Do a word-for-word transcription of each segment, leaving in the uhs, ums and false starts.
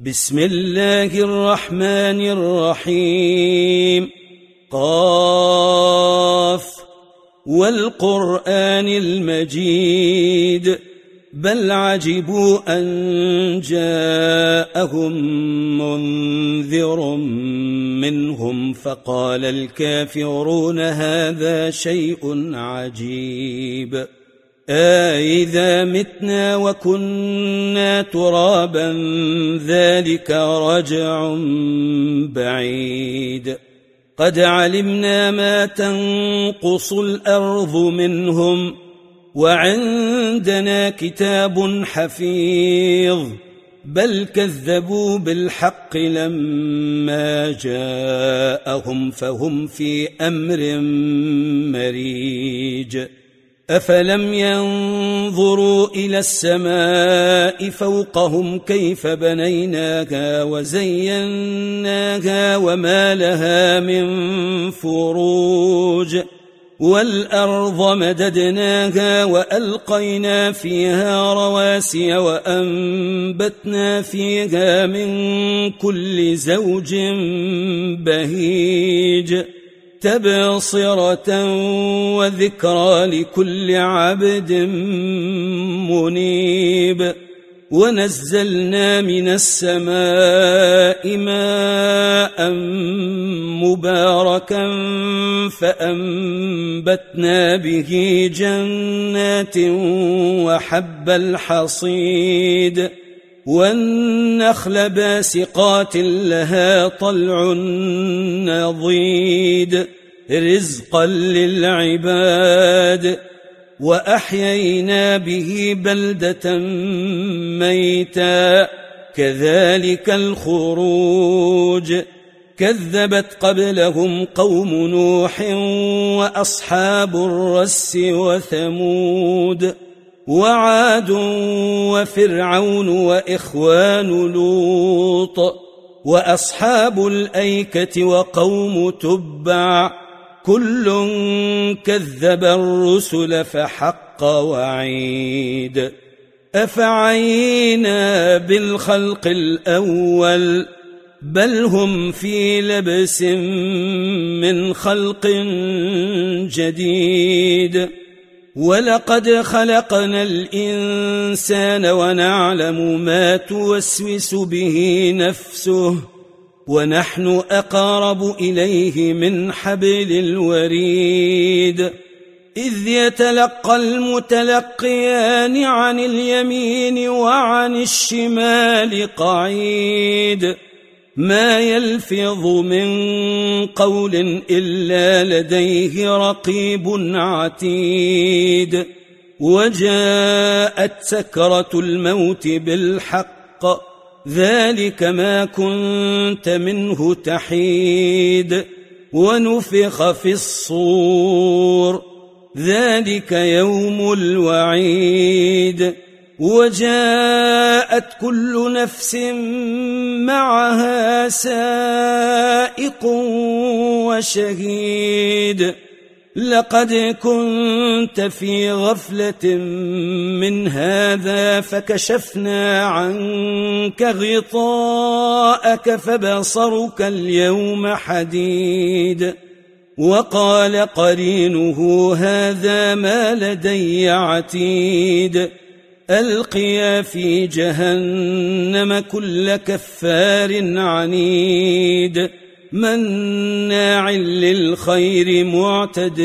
بسم الله الرحمن الرحيم. قاف والقرآن المجيد بل عجبوا أن جاءهم منذر منهم فقال الكافرون هذا شيء عجيب أإذا متنا وكنا ترابا ذلك رجع بعيد قد علمنا ما تنقص الأرض منهم وعندنا كتاب حفيظ بل كذبوا بالحق لما جاءهم فهم في أمر مريج أفلم ينظروا إلى السماء فوقهم كيف بنيناها وزيناها وما لها من فروج والأرض مددناها وألقينا فيها رواسي وأنبتنا فيها من كل زوج بهيج تبصرة وذكرى لكل عبد منيب ونزلنا من السماء ماء مباركا فأنبتنا به جنات وحب الحصيد والنخل باسقات لها طلع نضيد رزقا للعباد وأحيينا به بلدة ميتا كذلك الخروج كذبت قبلهم قوم نوح وأصحاب الرس وثمود وعاد وفرعون وإخوان لوط وأصحاب الأيكة وقوم تبع كل كذب الرسل فحق وعيد أفعينا بالخلق الأول بل هم في لبس من خلق جديد ولقد خلقنا الإنسان ونعلم ما توسوس به نفسه ونحن أقرب إليه من حبل الوريد إذ يتلقى المتلقيان عن اليمين وعن الشمال قعيد ما يلفظ من قول إلا لديه رقيب عتيد وجاءت سكرة الموت بالحق ذلك ما كنت منه تحيد ونفخ في الصور ذلك يوم الوعيد وجاءت كل نفس معها سائق وشهيد لقد كنت في غفلة من هذا فكشفنا عنك غطاءك فبصرك اليوم حديد وقال قرينه هذا ما لدي عتيد ألقيا في جهنم كل كفار عنيد مناع للخير معتد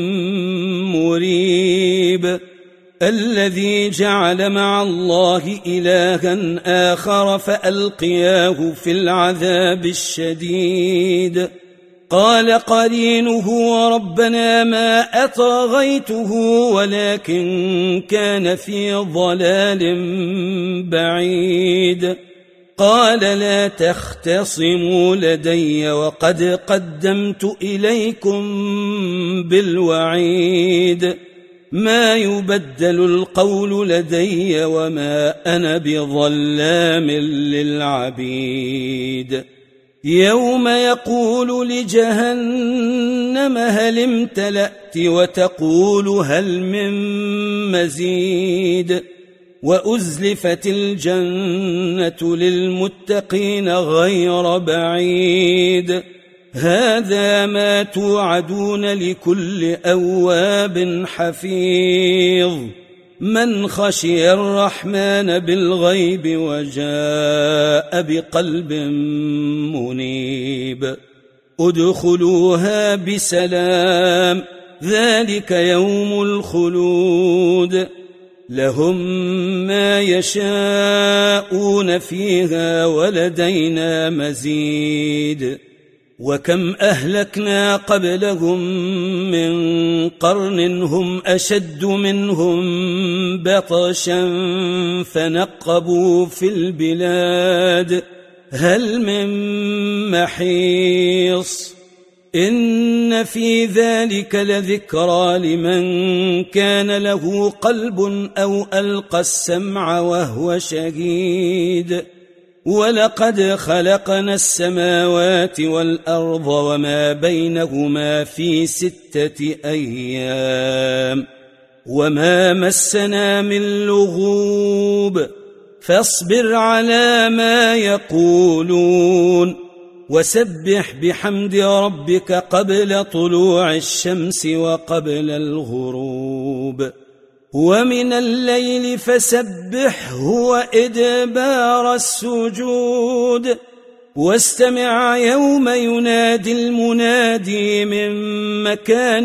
مريب الذي جعل مع الله إلها آخر فألقياه في العذاب الشديد قال قرينه ربنا ما أطغيته ولكن كان في ضلال بعيد قال لا تختصموا لدي وقد قدمت إليكم بالوعيد ما يبدل القول لدي وما أنا بظلام للعبيد يوم يقول لجهنم هل امتلأت وتقول هل من مزيد وأزلفت الجنة للمتقين غير بعيد هذا ما توعدون لكل أواب حفيظ من خشي الرحمن بالغيب وجاء بقلب منيب ادخلوها بسلام ذلك يوم الخلود لهم ما يشاءون فيها ولدينا مزيد وكم أهلكنا قبلهم من قرن هم أشد منهم بطشا فنقبوا في البلاد هل من محيص إن في ذلك لذكرى لمن كان له قلب أو ألقى السمع وهو شهيد ولقد خلقنا السماوات والأرض وما بينهما في ستة أيام وما مسنا من لغوب فاصبر على ما يقولون وسبح بحمد ربك قبل طلوع الشمس وقبل الغروب ومن الليل فسبحه وإدبار السجود واستمع يوم ينادي المنادي من مكان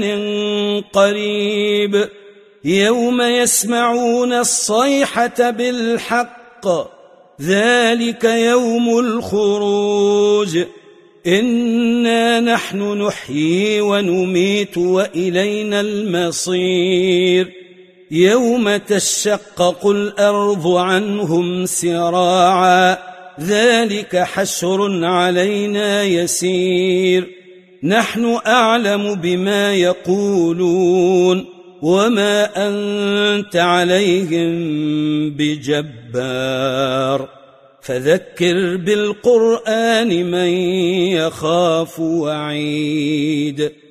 قريب يوم يسمعون الصيحة بالحق ذلك يوم الخروج إنا نحن نحيي ونميت وإلينا المصير يوم تشقق الأرض عنهم سراعا ذلك حشر علينا يسير نحن أعلم بما يقولون وما أنت عليهم بجبار فذكر بالقرآن من يخاف وعيد